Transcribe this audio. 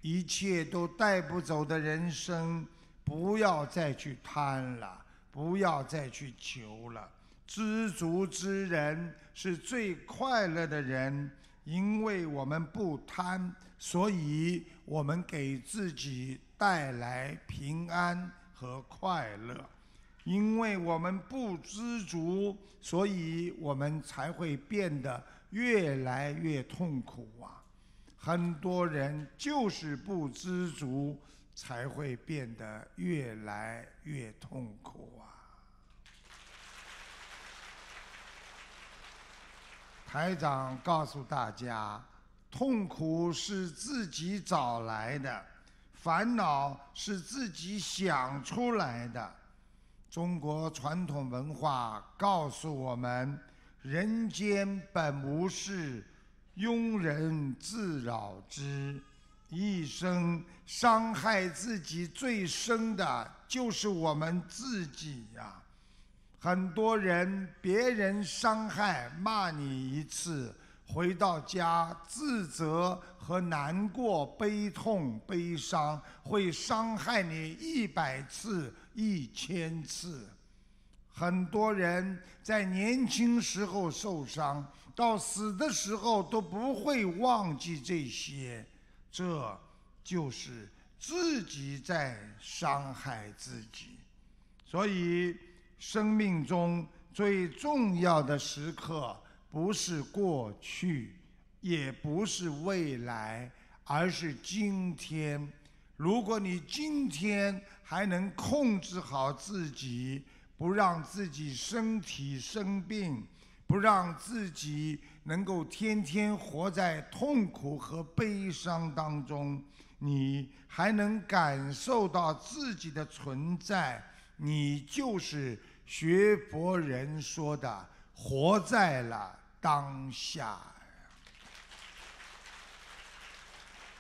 一切都带不走的人生，不要再去贪了，不要再去求了。知足之人是最快乐的人，因为我们不贪，所以我们给自己带来平安和快乐。因为我们不知足，所以我们才会变得越来越痛苦啊！很多人就是不知足，才会变得越来越痛苦啊！台长告诉大家，痛苦是自己找来的，烦恼是自己想出来的。中国传统文化告诉我们，人间本无事，庸人自扰之。一生伤害自己最深的就是我们自己呀。很多人，别人伤害骂你一次，回到家自责和难过、悲痛、悲伤，会伤害你100次、1000次。很多人在年轻时候受伤，到死的时候都不会忘记这些，这就是自己在伤害自己。所以生命中最重要的时刻，不是过去，也不是未来，而是今天。如果你今天还能控制好自己，不让自己身体生病，不让自己能够天天活在痛苦和悲伤当中，你还能感受到自己的存在，你就是学佛人说的活在了当下。